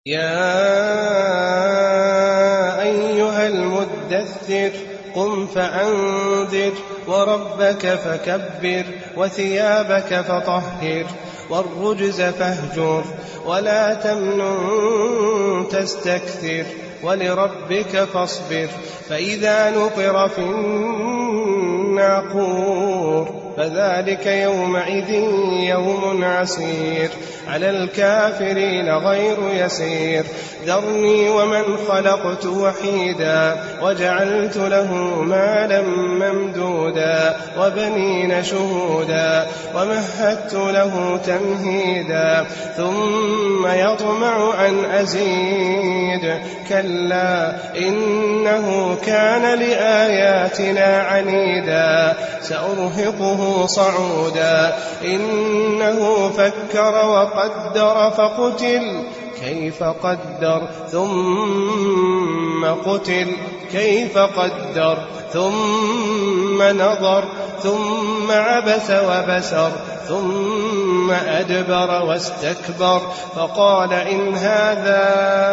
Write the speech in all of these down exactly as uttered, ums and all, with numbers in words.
يا أيها المدثر قم فأنذر وربك فكبر وثيابك فطهر والرجز فاهجر ولا تمنن تستكثر ولربك فاصبر فإذا نقر في الناقور فذلك يومئذ يوم عسير على الكافرين غير يسير ذرني ومن خلقت وحيدا وجعلت له مالا ممدودا وبنين شهودا ومهدت له تمهيدا ثم يطمع أن أزيد كلا إنه كان لآياتنا عنيدا سأرهقه صعودا إنه فكر وقدر فقتل كيف قدر ثم قتل كيف قدر ثم نظر ثم عبس وبسر ثم أدبر واستكبر فقال إن هذا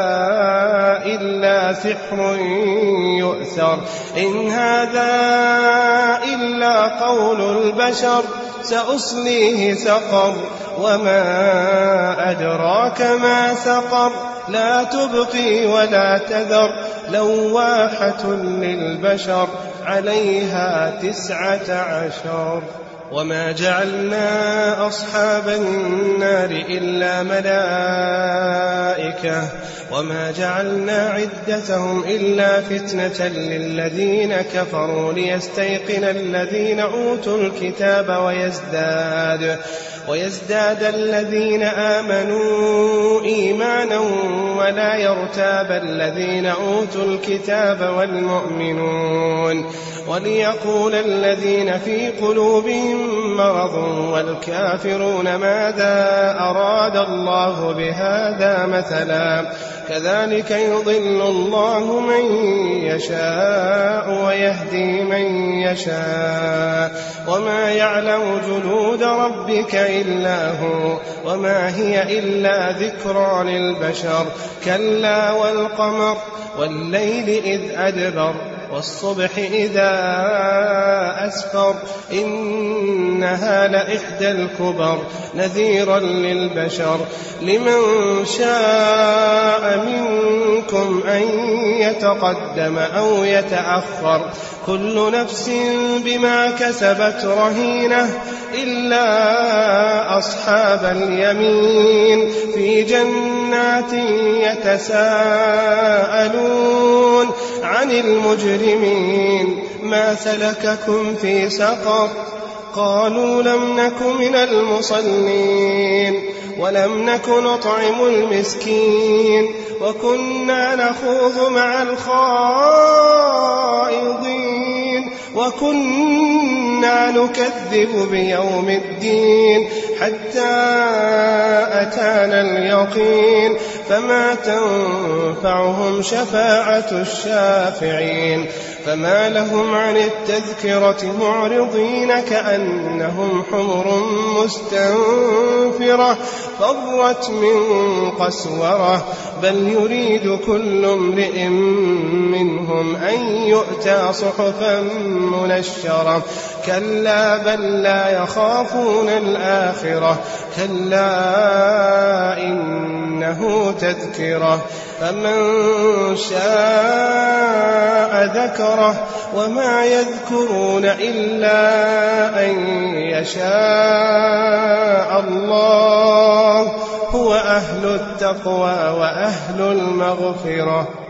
إلا سحر يؤثر إن هذا إلا قول البشر سأصليه سقر وما أدراك ما سقر لا تبقي ولا تذر لواحة للبشر عليها تسعة عشر وما جعلنا أصحاب النار إلا ملائكة وما جعلنا عدتهم إلا فتنة للذين كفروا ليستيقن الذين أوتوا الكتاب ويزداد ويزداد الذين آمنوا إيمانا ولا يرتاب الذين أوتوا الكتاب والمؤمنون وليقول الذين في قلوبهم مرض والكافرون ماذا أراد الله بهذا مثلا كذلك يضل الله من يشاء ويهدي من يشاء وما يعلم جنود ربك إلا هو وما هي إلا ذكرى للبشر كلا والقمر والليل إذ أدبر والصبح إذا أسفر إنها لإحدى الكبر نذيرا للبشر لمن شاء منكم أن يتقدم أو يتأخر كل نفس بما كسبت رهينة إلا أصحاب اليمين في جنات يتساءلون عن المجرمين ما سلككم في سقر قالوا لم نك من المصلين ولم نك نطعم المسكين وكنا نخوض مع الخائضين وكنا نكذب بيوم الدين حتى أتانا اليقين فما تنفعهم شفاعة الشافعين فما لهم عن التذكرة معرضين كأنهم حمر مستنفرة فرت من قسورة بل يريد كل امرئ منهم أن يؤتى صحفا منشرة كلا بل لا يخافون الآخرة كلا إنه تذكرة فمن شاء ذكره وما يذكرون إلا أن يشاء الله هو أهل التقوى وأهل المغفرة